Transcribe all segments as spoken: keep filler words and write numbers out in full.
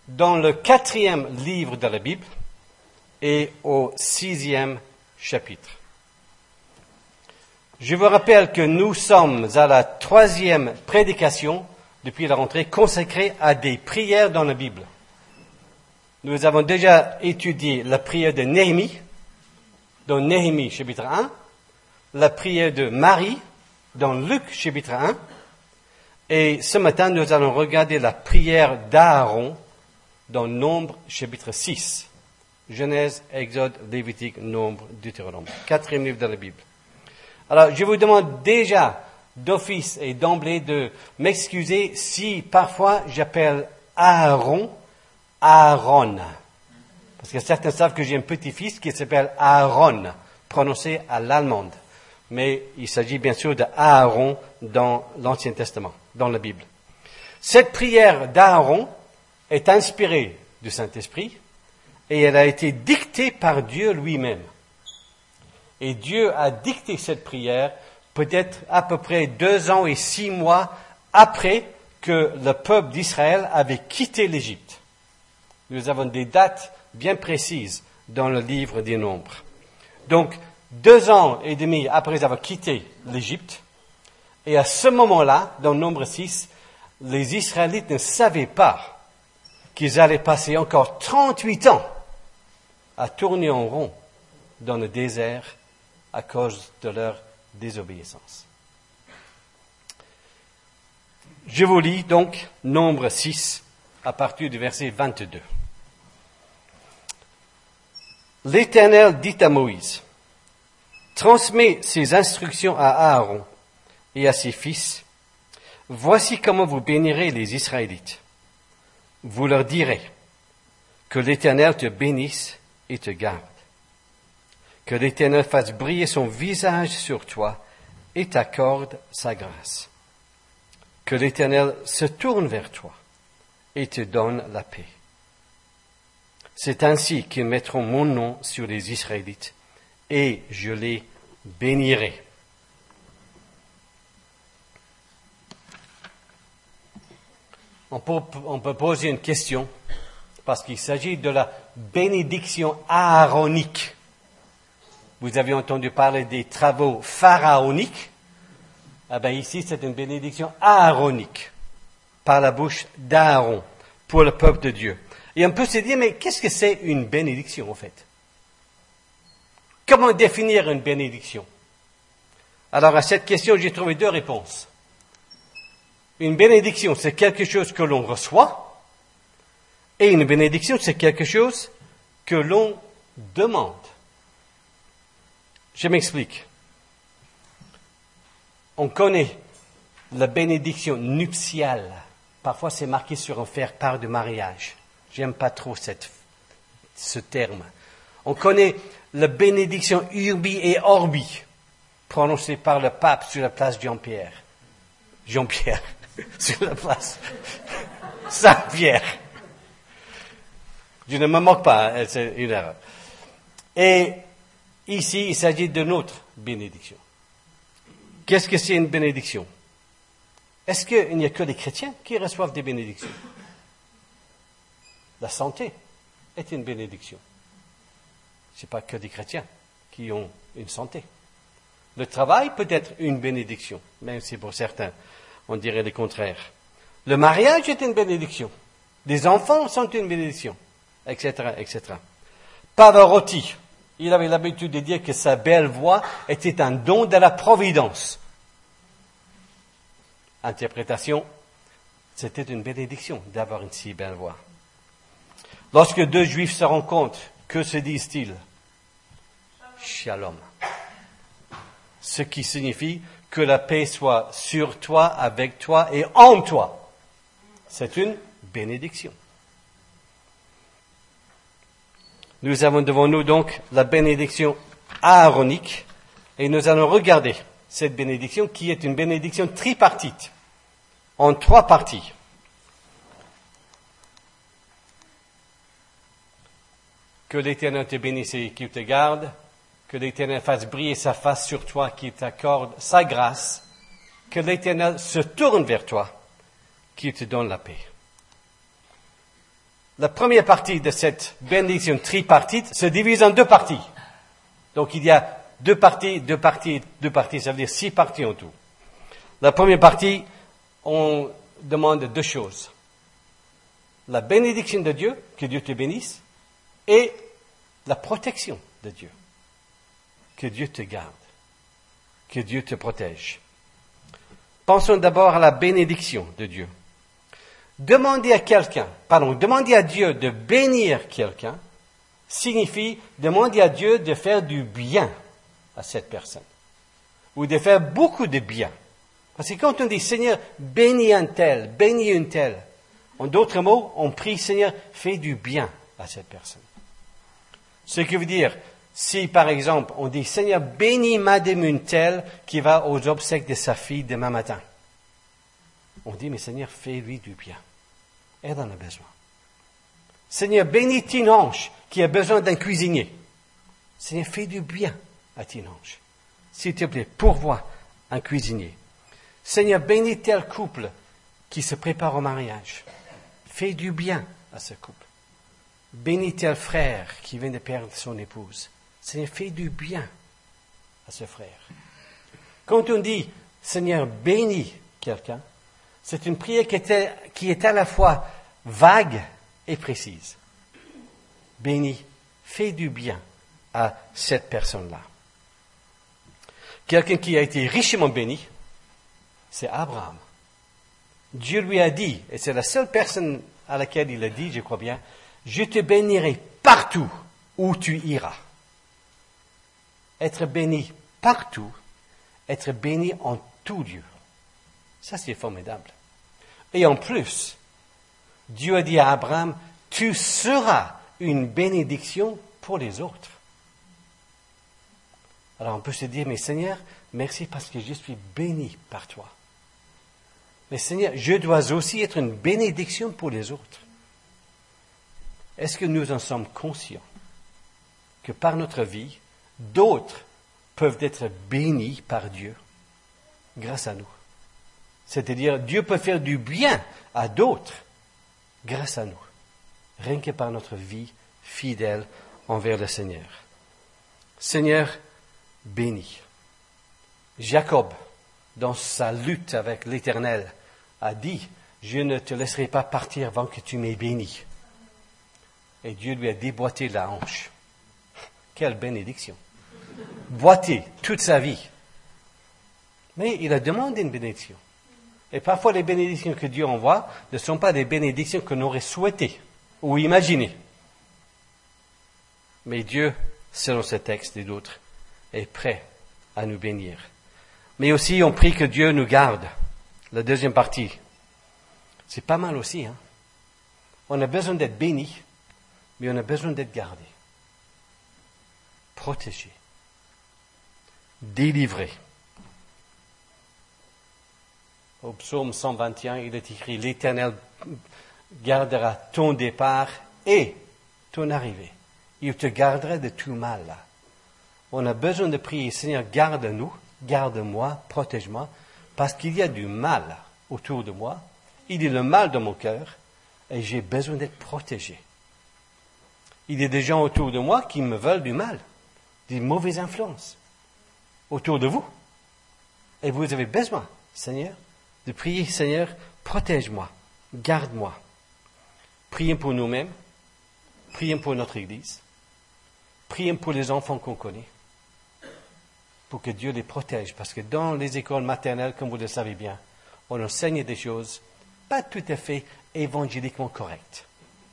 dans le quatrième livre de la Bible et au sixième chapitre. Je vous rappelle que nous sommes à la troisième prédication depuis la rentrée consacrée à des prières dans la Bible. Nous avons déjà étudié la prière de Néhémie, dans Néhémie chapitre un, la prière de Marie, dans Luc chapitre un, et ce matin nous allons regarder la prière d'Aaron dans Nombre chapitre six. Genèse, Exode, Lévitique, Nombre, Deutéronome. Quatrième livre de la Bible. Alors, je vous demande déjà d'office et d'emblée de m'excuser si parfois j'appelle Aaron Aaron. Parce que certains savent que j'ai un petit-fils qui s'appelle Aaron, prononcé à l'allemande. Mais il s'agit bien sûr de Aaron dans l'Ancien Testament, dans la Bible. Cette prière d'Aaron est inspirée du Saint-Esprit et elle a été dictée par Dieu lui-même. Et Dieu a dicté cette prière peut-être à peu près deux ans et six mois après que le peuple d'Israël avait quitté l'Égypte. Nous avons des dates bien précises dans le livre des Nombres. Donc, deux ans et demi après avoir quitté l'Égypte, et à ce moment-là, dans Nombre six, les Israélites ne savaient pas qu'ils allaient passer encore trente-huit ans à tourner en rond dans le désert à cause de leur désobéissance. Je vous lis donc Nombre six à partir du verset vingt-deux. L'Éternel dit à Moïse, « Transmets ces instructions à Aaron et à ses fils. Voici comment vous bénirez les Israélites. Vous leur direz que l'Éternel te bénisse et te garde. Que l'Éternel fasse briller son visage sur toi et t'accorde sa grâce. Que l'Éternel se tourne vers toi et te donne la paix. C'est ainsi qu'ils mettront mon nom sur les Israélites et je les bénirai. » On peut, on peut poser une question parce qu'il s'agit de la bénédiction aaronique. Vous avez entendu parler des travaux pharaoniques. Ah ben ici, c'est une bénédiction aaronique par la bouche d'Aaron pour le peuple de Dieu. Et on peut se dire, mais qu'est-ce que c'est une bénédiction en fait? Comment définir une bénédiction? Alors à cette question, j'ai trouvé deux réponses. Une bénédiction, c'est quelque chose que l'on reçoit, et une bénédiction, c'est quelque chose que l'on demande. Je m'explique. On connaît la bénédiction nuptiale. Parfois, c'est marqué sur un faire-part de mariage. J'aime pas trop cette, ce terme. On connaît la bénédiction urbi et orbi, prononcée par le pape sur la place Jean-Pierre. Jean-Pierre, sur la place Saint-Pierre. Je ne me moque pas, hein, c'est une erreur. Et ici, il s'agit d'une autre bénédiction. Qu'est-ce que c'est une bénédiction? Est-ce qu'il n'y a que les chrétiens qui reçoivent des bénédictions? La santé est une bénédiction. Ce n'est pas que des chrétiens qui ont une santé. Le travail peut être une bénédiction, même si pour certains, on dirait le contraire. Le mariage est une bénédiction. Les enfants sont une bénédiction, et cetera, et cetera. Pavarotti, il avait l'habitude de dire que sa belle voix était un don de la providence. Interprétation, c'était une bénédiction d'avoir une si belle voix. Lorsque deux juifs se rencontrent, que se disent-ils? Shalom. Ce qui signifie que la paix soit sur toi, avec toi et en toi. C'est une bénédiction. Nous avons devant nous donc la bénédiction aaronique et nous allons regarder cette bénédiction qui est une bénédiction tripartite en trois parties. Que l'Éternel te bénisse et qu'il te garde, que l'Éternel fasse briller sa face sur toi, qu'il t'accorde sa grâce, que l'Éternel se tourne vers toi, qu'il te donne la paix. la première partie de cette bénédiction tripartite se divise en deux parties. Donc il y a deux parties, deux parties, deux parties, ça veut dire six parties en tout. La première partie, on demande deux choses. La bénédiction de Dieu, que Dieu te bénisse, et la protection de Dieu. Que Dieu te garde, que Dieu te protège. Pensons d'abord à la bénédiction de Dieu. Demander à quelqu'un, pardon, demander à Dieu de bénir quelqu'un signifie demander à Dieu de faire du bien à cette personne, ou de faire beaucoup de bien. Parce que quand on dit Seigneur, bénis un tel, bénis une telle, en d'autres mots, on prie Seigneur, fais du bien à cette personne. Ce qui veut dire, si par exemple on dit Seigneur, bénis madame une telle qui va aux obsèques de sa fille demain matin. On dit mais Seigneur, fais-lui du bien. Elle en a besoin. Seigneur, bénis Tinange qui a besoin d'un cuisinier. Seigneur, fais du bien à Tinange. S'il te plaît, pourvois un cuisinier. Seigneur, bénis tel couple qui se prépare au mariage. Fais du bien à ce couple. Bénis tel frère qui vient de perdre son épouse. Seigneur, fais du bien à ce frère. Quand on dit, Seigneur, bénis quelqu'un, c'est une prière qui est, qui est à la fois vague et précise. Bénis, fais du bien à cette personne-là. Quelqu'un qui a été richement béni, c'est Abraham. Dieu lui a dit, et c'est la seule personne à laquelle il a dit, je crois bien, je te bénirai partout où tu iras. Être béni partout, être béni en tout lieu. Ça, c'est formidable. Et en plus, Dieu a dit à Abraham, tu seras une bénédiction pour les autres. Alors on peut se dire, mais Seigneur, merci parce que je suis béni par toi. Mais Seigneur, je dois aussi être une bénédiction pour les autres. Est-ce que nous en sommes conscients que par notre vie, d'autres peuvent être bénis par Dieu grâce à nous? C'est-à-dire, Dieu peut faire du bien à d'autres grâce à nous, rien que par notre vie fidèle envers le Seigneur. Seigneur, bénis. Jacob, dans sa lutte avec l'Éternel, a dit, je ne te laisserai pas partir avant que tu m'aies béni. Et Dieu lui a déboîté la hanche. Quelle bénédiction. Boité toute sa vie. Mais il a demandé une bénédiction. Et parfois, les bénédictions que Dieu envoie ne sont pas des bénédictions qu'on aurait souhaitées ou imaginées. Mais Dieu, selon ce texte et d'autres, est prêt à nous bénir. Mais aussi, on prie que Dieu nous garde. La deuxième partie. C'est pas mal aussi, hein. On a besoin d'être béni, mais on a besoin d'être gardé. Protégé. Délivré. Au psaume cent vingt et un, il est écrit, l'Éternel gardera ton départ et ton arrivée. Il te gardera de tout mal. On a besoin de prier, Seigneur, garde-nous, garde-moi, protège-moi, parce qu'il y a du mal autour de moi, il y a le mal dans mon cœur, et j'ai besoin d'être protégé. Il y a des gens autour de moi qui me veulent du mal, des mauvaises influences autour de vous. Et vous avez besoin, Seigneur, de prier, Seigneur, protège-moi, garde-moi. Prions pour nous-mêmes, prions pour notre Église, prions pour les enfants qu'on connaît, pour que Dieu les protège. Parce que dans les écoles maternelles, comme vous le savez bien, on enseigne des choses pas tout à fait évangéliquement correctes.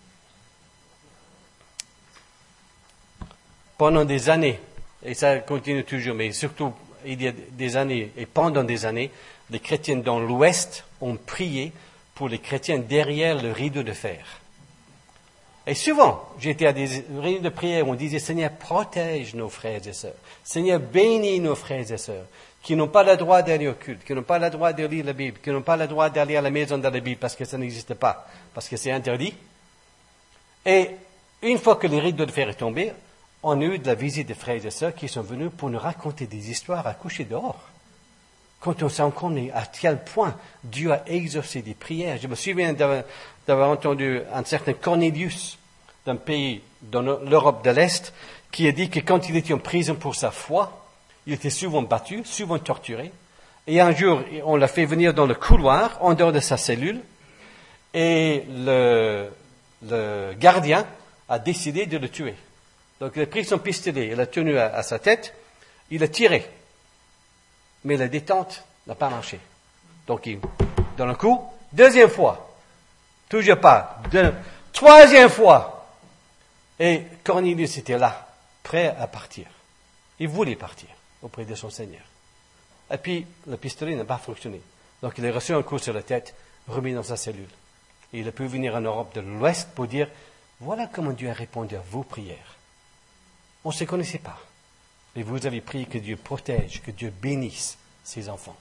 Pendant des années, et ça continue toujours, mais surtout il y a des années, et pendant des années, les chrétiens dans l'Ouest ont prié pour les chrétiens derrière le rideau de fer. Et souvent, j'étais à des réunions de prière où on disait, Seigneur, protège nos frères et sœurs. Seigneur, bénis nos frères et sœurs qui n'ont pas le droit d'aller au culte, qui n'ont pas le droit de lire la Bible, qui n'ont pas le droit d'aller à la maison de la Bible parce que ça n'existe pas, parce que c'est interdit. Et une fois que le rideau de fer est tombé, on a eu de la visite des frères et sœurs qui sont venus pour nous raconter des histoires à coucher dehors. Quand on s'en compte à quel point Dieu a exaucé des prières. Je me souviens d'un, d'avoir entendu un certain Cornelius d'un pays dans l'Europe de l'Est qui a dit que quand il était en prison pour sa foi, il était souvent battu, souvent torturé. Et un jour, on l'a fait venir dans le couloir, en dehors de sa cellule, et le, le gardien a décidé de le tuer. Donc il a pris son pistolet, il l'a tenu à, à sa tête, il a tiré. Mais la détente n'a pas marché. Donc il donne un coup, deuxième fois, toujours pas, deux, troisième fois. Et Cornelius était là, prêt à partir. Il voulait partir auprès de son Seigneur. Et puis, le pistolet n'a pas fonctionné. Donc, il a reçu un coup sur la tête, remis dans sa cellule. Et il a pu venir en Europe de l'Ouest pour dire, voilà comment Dieu a répondu à vos prières. On ne se connaissait pas. Mais vous avez prié que Dieu protège, que Dieu bénisse ses enfants.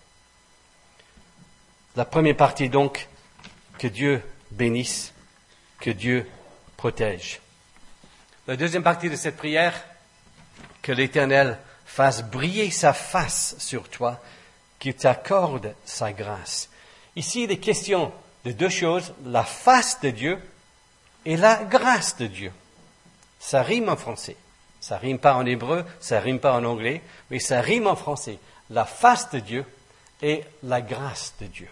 La première partie, donc, que Dieu bénisse, que Dieu protège. La deuxième partie de cette prière, que l'Éternel fasse briller sa face sur toi, qu'il t'accorde sa grâce. Ici, il est question de deux choses, la face de Dieu et la grâce de Dieu. Ça rime en français. Ça rime pas en hébreu, ça rime pas en anglais, mais ça rime en français. La face de Dieu et la grâce de Dieu.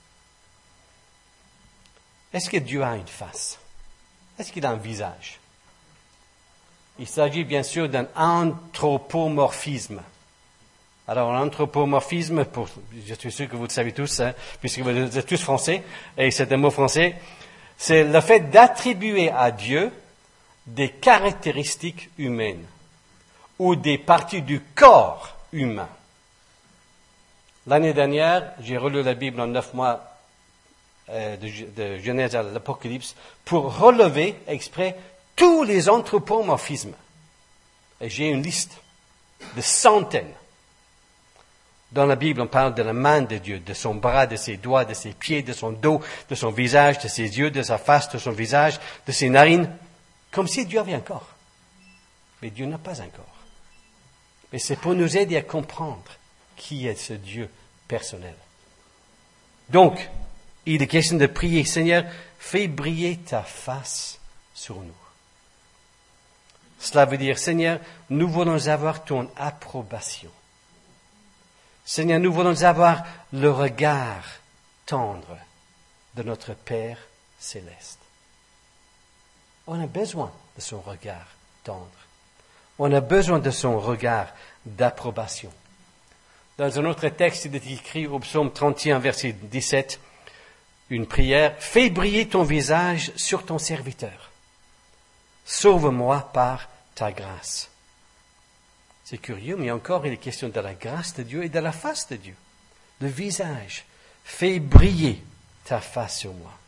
Est-ce que Dieu a une face? Est-ce qu'il a un visage? Il s'agit bien sûr d'un anthropomorphisme. Alors, l'anthropomorphisme, pour, je suis sûr que vous le savez tous, hein, puisque vous êtes tous français, et c'est un mot français, c'est le fait d'attribuer à Dieu des caractéristiques humaines ou des parties du corps humain. L'année dernière, j'ai relu la Bible en neuf mois euh, de, de Genèse à l'Apocalypse pour relever exprès tous les anthropomorphismes. Et j'ai une liste de centaines. Dans la Bible, on parle de la main de Dieu, de son bras, de ses doigts, de ses pieds, de son dos, de son visage, de ses yeux, de sa face, de son visage, de ses narines, comme si Dieu avait un corps. Mais Dieu n'a pas un corps. Mais c'est pour nous aider à comprendre qui est ce Dieu personnel. Donc, il est question de prier, Seigneur, fais briller ta face sur nous. Cela veut dire, Seigneur, nous voulons avoir ton approbation. Seigneur, nous voulons avoir le regard tendre de notre Père céleste. On a besoin de son regard tendre. On a besoin de son regard d'approbation. Dans un autre texte, il est écrit au psaume trente et un, verset dix-sept, une prière, « Fais briller ton visage sur ton serviteur. Sauve-moi par ta grâce. » C'est curieux, mais encore il est question de la grâce de Dieu et de la face de Dieu. Le visage. Fais briller ta face sur moi.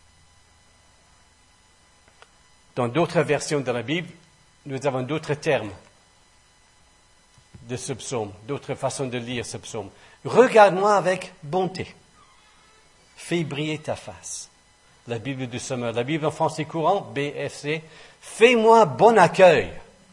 Dans d'autres versions de la Bible, nous avons d'autres termes de ce psaume, d'autres façons de lire ce psaume. Regarde-moi avec bonté. Fais briller ta face. La Bible du Sommeur, la Bible en français courant, B F C, fais-moi bon accueil.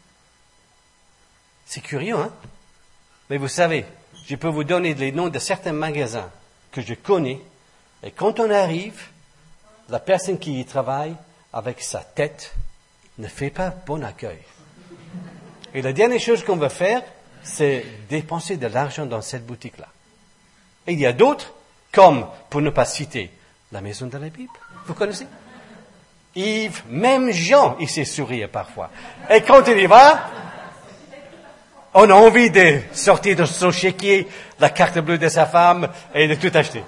C'est curieux, hein? Mais vous savez, je peux vous donner les noms de certains magasins que je connais, et quand on arrive, la personne qui y travaille, avec sa tête, ne fait pas bon accueil. Et la dernière chose qu'on va faire, c'est dépenser de l'argent dans cette boutique-là. Et il y a d'autres, comme, pour ne pas citer, la Maison de la Bible. Vous connaissez? Yves, même Jean, il sait sourire parfois. Et quand il y va, on a envie de sortir de son chéquier la carte bleue de sa femme et de tout acheter.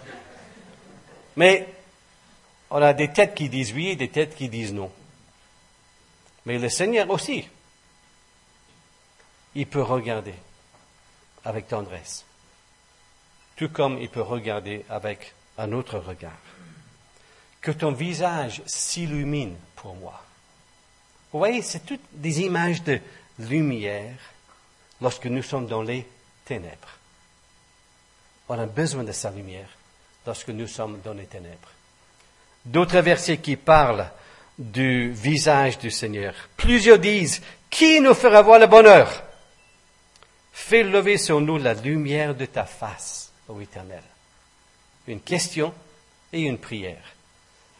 Mais on a des têtes qui disent oui et des têtes qui disent non. Mais le Seigneur aussi, il peut regarder avec tendresse, tout comme il peut regarder avec un autre regard. Que ton visage s'illumine pour moi. Vous voyez, c'est toutes des images de lumière lorsque nous sommes dans les ténèbres. On a besoin de sa lumière lorsque nous sommes dans les ténèbres. D'autres versets qui parlent du visage du Seigneur. Plusieurs disent, qui nous fera voir le bonheur? Fais lever sur nous la lumière de ta face, ô Éternel. Une question et une prière.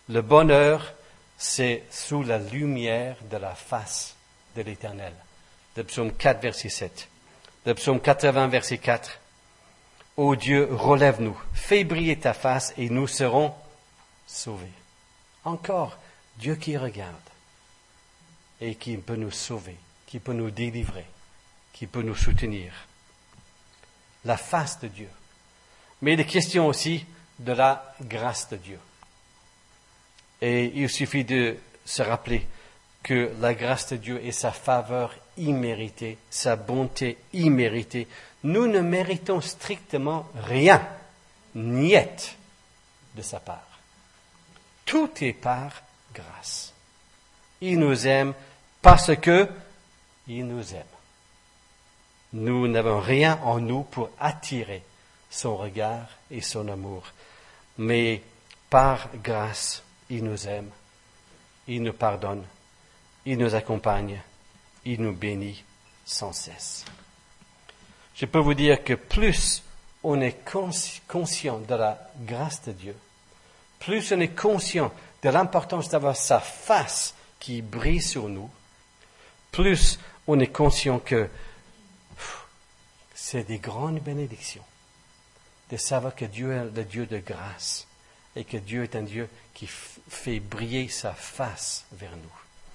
Le bonheur, c'est sous la lumière de la face de l'Éternel. Le psaume quatre, verset sept. Le psaume quatre-vingts, verset quatre. Ô Dieu, relève-nous, fais briller ta face et nous serons sauvés. Encore, Dieu qui regarde et qui peut nous sauver, qui peut nous délivrer, qui peut nous soutenir. La face de Dieu. Mais il est question aussi de la grâce de Dieu. Et il suffit de se rappeler que la grâce de Dieu est sa faveur imméritée, sa bonté imméritée. Nous ne méritons strictement rien, niet, de sa part. Tout est par grâce. Il nous aime parce que il nous aime. Nous n'avons rien en nous pour attirer son regard et son amour. Mais par grâce, il nous aime, il nous pardonne, il nous accompagne, il nous bénit sans cesse. Je peux vous dire que plus on est consci- conscient de la grâce de Dieu, plus on est conscient de l'importance d'avoir sa face qui brille sur nous, plus on est conscient que pff, c'est des grandes bénédictions de savoir que Dieu est le Dieu de grâce et que Dieu est un Dieu qui f- fait briller sa face vers nous.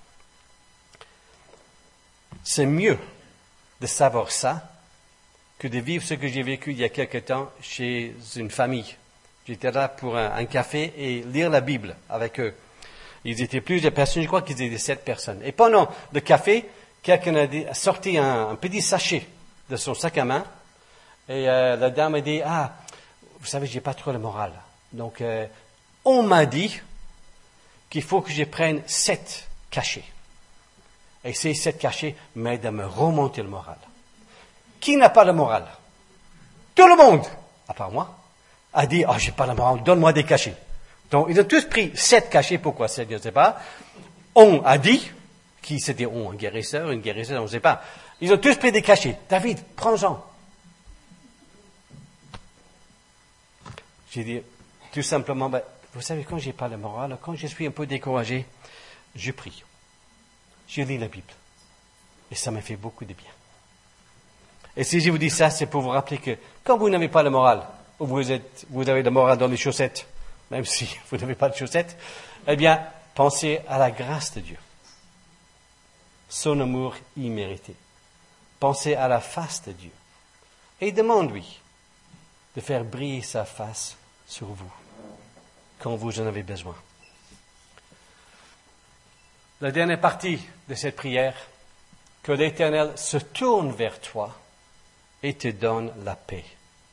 C'est mieux de savoir ça que de vivre ce que j'ai vécu il y a quelque temps chez une famille. J'étais là pour un, un café et lire la Bible avec eux. Ils étaient plusieurs personnes, je crois qu'ils étaient sept personnes. Et pendant le café, quelqu'un a, dit, a sorti un, un petit sachet de son sac à main. Et euh, la dame a dit, ah, vous savez, j'ai pas trop le moral. Donc, euh, on m'a dit qu'il faut que je prenne sept cachets. Et ces sept cachets m'aident à me remonter le moral. Qui n'a pas le moral? Tout le monde, à part moi, a dit, ah, oh, j'ai pas le moral, donne-moi des cachets. Donc, ils ont tous pris sept cachets. Pourquoi? Je ne sais pas. On a dit, qui c'était on? Un guérisseur, une guérisseuse, on ne sait pas. Ils ont tous pris des cachets. David, prends-en. J'ai dit, tout simplement, ben, vous savez, quand j'ai pas le moral, quand je suis un peu découragé, je prie. Je lis la Bible. Et ça me fait beaucoup de bien. Et si je vous dis ça, c'est pour vous rappeler que quand vous n'avez pas le moral, ou vous, êtes, vous avez le moral dans les chaussettes, même si vous n'avez pas de chaussettes, eh bien, pensez à la grâce de Dieu. Son amour immérité. Pensez à la face de Dieu. Et demande-lui de faire briller sa face sur vous quand vous en avez besoin. La dernière partie de cette prière, que l'Éternel se tourne vers toi et te donne la paix.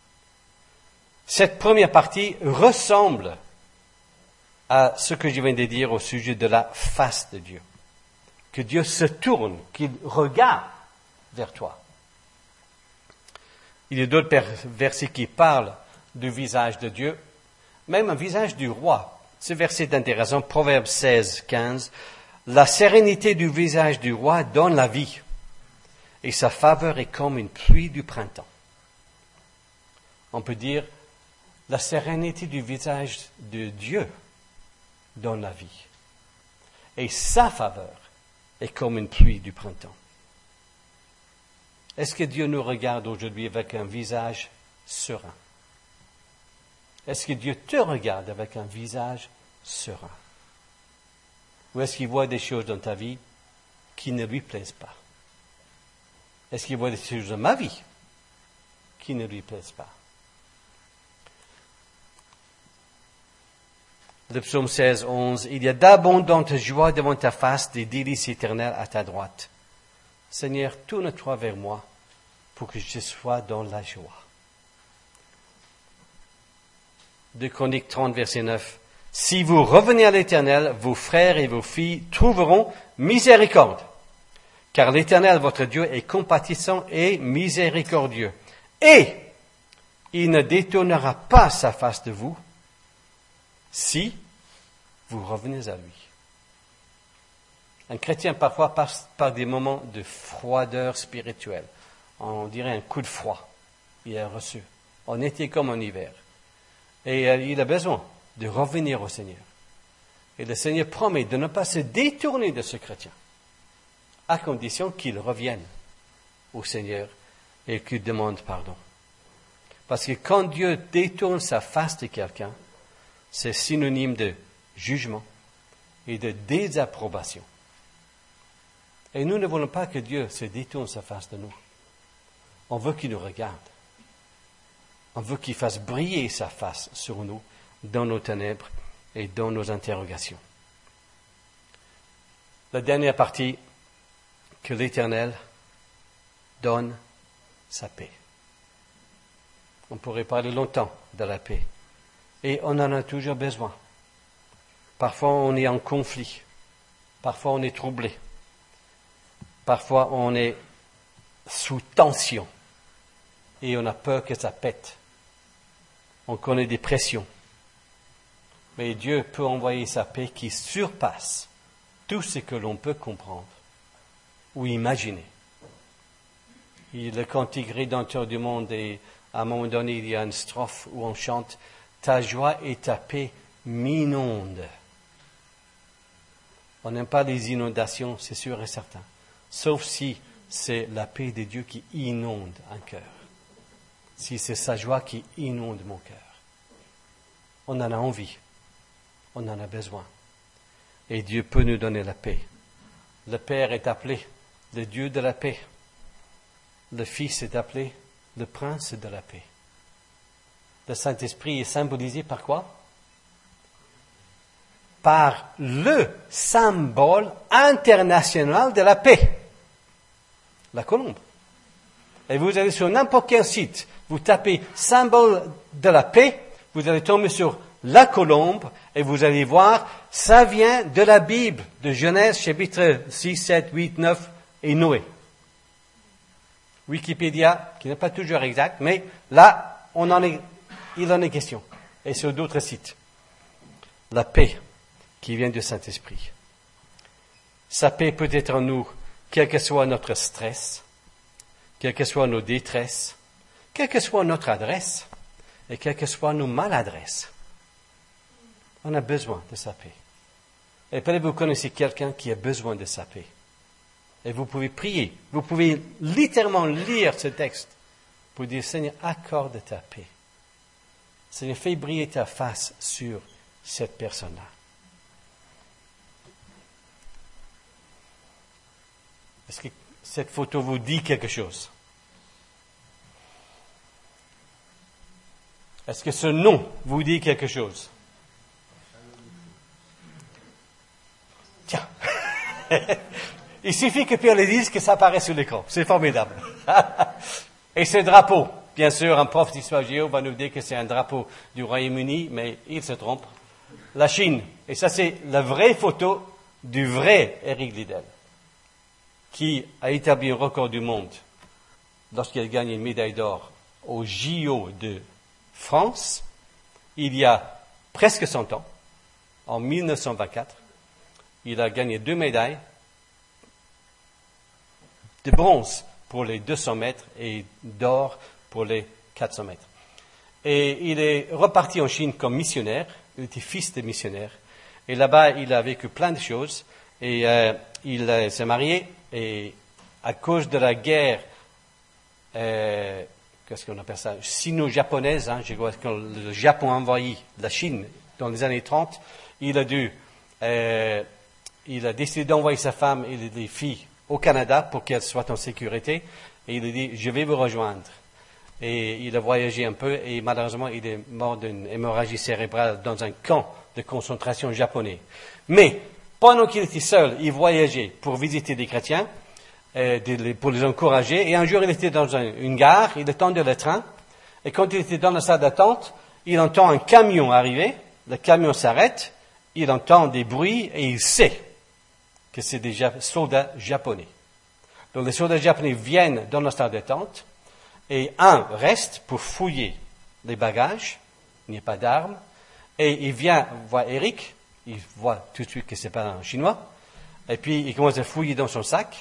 Cette première partie ressemble à ce que je viens de dire au sujet de la face de Dieu. Que Dieu se tourne, qu'il regarde vers toi. Il y a d'autres versets qui parlent du visage de Dieu, même un visage du roi. Ce verset est intéressant, Proverbe seize, quinze. La sérénité du visage du roi donne la vie, et sa faveur est comme une pluie du printemps. On peut dire, la sérénité du visage de Dieu donne la vie, et sa faveur est comme une pluie du printemps. Est-ce que Dieu nous regarde aujourd'hui avec un visage serein? Est-ce que Dieu te regarde avec un visage serein? Ou est-ce qu'il voit des choses dans ta vie qui ne lui plaisent pas? Est-ce qu'il voit des choses dans ma vie qui ne lui plaisent pas? Le psaume seize, onze. Il y a d'abondantes joies devant ta face, des délices éternelles à ta droite. Seigneur, tourne-toi vers moi pour que je sois dans la joie. deux Chroniques trente, verset neuf. Si vous revenez à l'Éternel, vos frères et vos filles trouveront miséricorde. Car l'Éternel, votre Dieu, est compatissant et miséricordieux. Et il ne détournera pas sa face de vous si vous revenez à lui. Un chrétien parfois passe par des moments de froideur spirituelle. On dirait un coup de froid. Il a reçu. En été comme en hiver. Et il a besoin de revenir au Seigneur. Et le Seigneur promet de ne pas se détourner de ce chrétien, à condition qu'il revienne au Seigneur et qu'il demande pardon. Parce que quand Dieu détourne sa face de quelqu'un, c'est synonyme de jugement et de désapprobation. Et nous ne voulons pas que Dieu se détourne sa face de nous. On veut qu'il nous regarde. On veut qu'il fasse briller sa face sur nous, dans nos ténèbres et dans nos interrogations. La dernière partie, que l'Éternel donne sa paix. On pourrait parler longtemps de la paix. Et on en a toujours besoin. Parfois on est en conflit. Parfois on est troublé. Parfois on est sous tension. Et on a peur que ça pète. On connaît des pressions. Mais Dieu peut envoyer sa paix qui surpasse tout ce que l'on peut comprendre ou imaginer. Et le cantique rédempteur du monde, et à un moment donné, il y a une strophe où on chante « Ta joie et ta paix m'inondent ». On n'aime pas les inondations, c'est sûr et certain. Sauf si c'est la paix de Dieu qui inonde un cœur. Si c'est sa joie qui inonde mon cœur. On en a envie. On en a besoin. Et Dieu peut nous donner la paix. Le Père est appelé le Dieu de la paix. Le Fils est appelé le Prince de la paix. Le Saint-Esprit est symbolisé par quoi? Par le symbole international de la paix. La colombe. Et vous allez sur n'importe quel site, vous tapez symbole de la paix, vous allez tomber sur la colombe et vous allez voir, ça vient de la Bible, de Genèse chapitre six, sept, huit, neuf et Noé. Wikipédia, qui n'est pas toujours exact, mais là, on en est, il en est question. Et sur d'autres sites. La paix qui vient du Saint-Esprit. Sa paix peut être en nous, quel que soit notre stress, quelles que soient nos détresses, quelle que soit notre adresse et quelles que soient nos maladresses. On a besoin de sa paix. Et peut-être vous connaissez quelqu'un qui a besoin de sa paix. Et vous pouvez prier, vous pouvez littéralement lire ce texte pour dire, Seigneur, accorde ta paix. Seigneur, fais briller ta face sur cette personne-là. Est-ce que cette photo vous dit quelque chose? Est-ce que ce nom vous dit quelque chose? Tiens. Il suffit que Pierre le dise que ça apparaît sur l'écran. C'est formidable. Et ce drapeau, bien sûr, un prof d'histoire géo va nous dire que c'est un drapeau du Royaume-Uni, mais il se trompe. La Chine. Et ça, c'est la vraie photo du vrai Éric Liddell, qui a établi un record du monde lorsqu'il a gagné une médaille d'or au J O de France, il y a presque cent ans, en mille neuf cent vingt-quatre. Il a gagné deux médailles de bronze pour les deux cents mètres et d'or pour les quatre cents mètres. Et il est reparti en Chine comme missionnaire. Il était fils de missionnaire. Et là-bas, il a vécu plein de choses. Et euh, il euh, s'est marié. Et à cause de la guerre, euh, qu'est-ce qu'on appelle ça, sino-japonaise, hein, quand le Japon a envahi la Chine dans les années trente, il a dû, euh, il a décidé d'envoyer sa femme et les filles au Canada pour qu'elles soient en sécurité. Et il a dit, je vais vous rejoindre. Et il a voyagé un peu et malheureusement, il est mort d'une hémorragie cérébrale dans un camp de concentration japonais. Mais, pendant qu'il était seul, il voyageait pour visiter des chrétiens, euh, de, pour les encourager. Et un jour, il était dans un, une gare, il attendait le train. Et quand il était dans la salle d'attente, il entend un camion arriver. Le camion s'arrête, il entend des bruits et il sait que c'est des soldats japonais. Donc les soldats japonais viennent dans la salle d'attente et un reste pour fouiller les bagages, il n'y a pas d'armes, et il vient voir Eric, il voit tout de suite que c'est pas un Chinois, et puis il commence à fouiller dans son sac,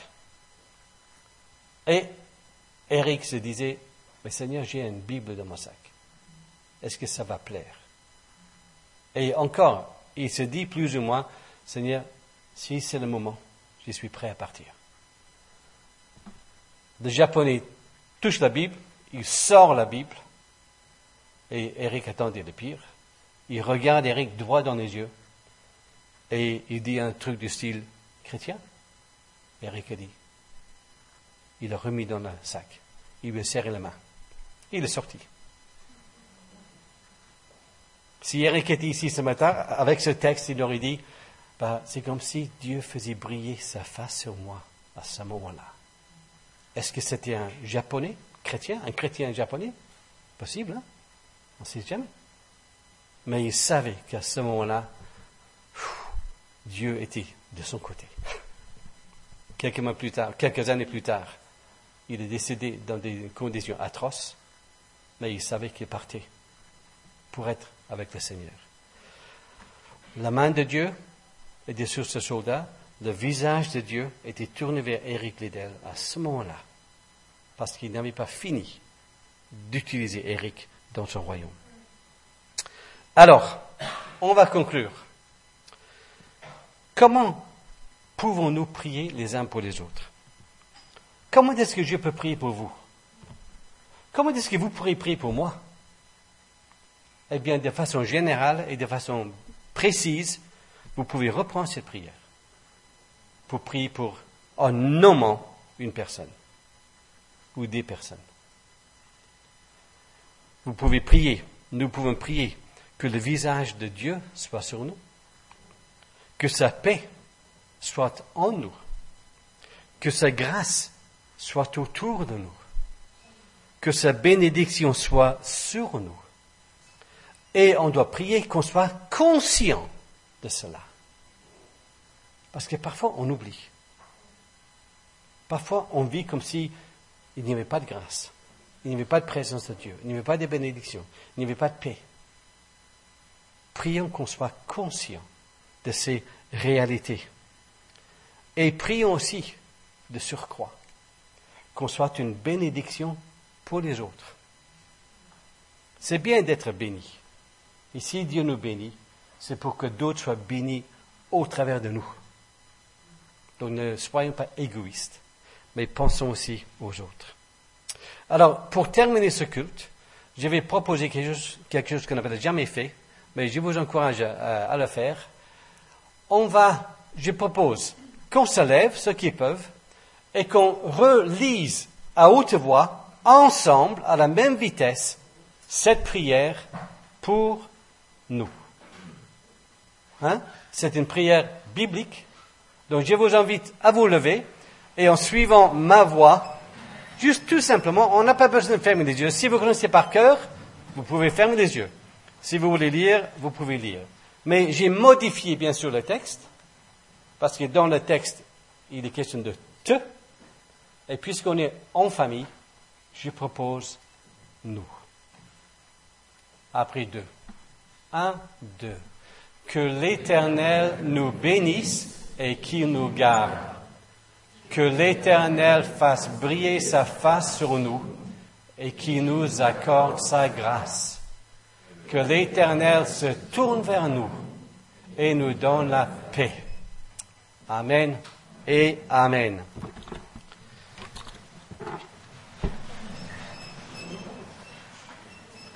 et Eric se disait, mais Seigneur, j'ai une Bible dans mon sac, est-ce que ça va plaire? Et encore, il se dit plus ou moins, Seigneur, si c'est le moment, je suis prêt à partir. Le Japonais touche la Bible, il sort la Bible, et Eric attendait le pire. Il regarde Eric droit dans les yeux, et il dit un truc du style chrétien. Eric a dit. Il l'a remis dans le sac. Il lui a serré la main. Il est sorti. Si Eric était ici ce matin, avec ce texte, il aurait dit, bah, c'est comme si Dieu faisait briller sa face sur moi à ce moment-là. Est-ce que c'était un japonais, chrétien, un chrétien japonais? Possible, hein? On ne sait jamais. Mais il savait qu'à ce moment-là, Dieu était de son côté. Quelques mois plus tard, quelques années plus tard, il est décédé dans des conditions atroces, mais il savait qu'il partait pour être avec le Seigneur. La main de Dieu était sur ce soldat, le visage de Dieu était tourné vers Eric Liddell à ce moment-là, parce qu'il n'avait pas fini d'utiliser Eric dans son royaume. Alors, on va conclure. Comment pouvons-nous prier les uns pour les autres? Comment est-ce que je peux prier pour vous? Comment est-ce que vous pourrez prier pour moi? Eh bien, de façon générale et de façon précise, vous pouvez reprendre cette prière pour prier pour, en nommant une personne ou des personnes. Vous pouvez prier, nous pouvons prier que le visage de Dieu soit sur nous, que sa paix soit en nous, que sa grâce soit autour de nous, que sa bénédiction soit sur nous. Et on doit prier qu'on soit conscient de cela. Parce que parfois on oublie. Parfois on vit comme si il n'y avait pas de grâce, il n'y avait pas de présence de Dieu, il n'y avait pas de bénédiction, il n'y avait pas de paix. Prions qu'on soit conscient de ces réalités. Et prions aussi de surcroît qu'on soit une bénédiction pour les autres. C'est bien d'être béni. Et si Dieu nous bénit, c'est pour que d'autres soient bénis au travers de nous. Donc ne soyons pas égoïstes, mais pensons aussi aux autres. Alors, pour terminer ce culte, je vais proposer quelque chose, quelque chose qu'on n'avait jamais fait, mais je vous encourage à, à le faire. On va, je propose qu'on se lève, ceux qui peuvent, et qu'on relise à haute voix, ensemble, à la même vitesse, cette prière pour nous. Hein? C'est une prière biblique, donc je vous invite à vous lever, et en suivant ma voix, juste tout simplement, on n'a pas besoin de fermer les yeux. Si vous connaissez par cœur, vous pouvez fermer les yeux. Si vous voulez lire, vous pouvez lire. Mais j'ai modifié bien sûr le texte, parce que dans le texte, il est question de te, et puisqu'on est en famille, je propose nous. Après deux. Un, deux. Que l'Éternel nous bénisse et qu'il nous garde. Que l'Éternel fasse briller sa face sur nous et qu'il nous accorde sa grâce. Que l'Éternel se tourne vers nous et nous donne la paix. Amen et Amen.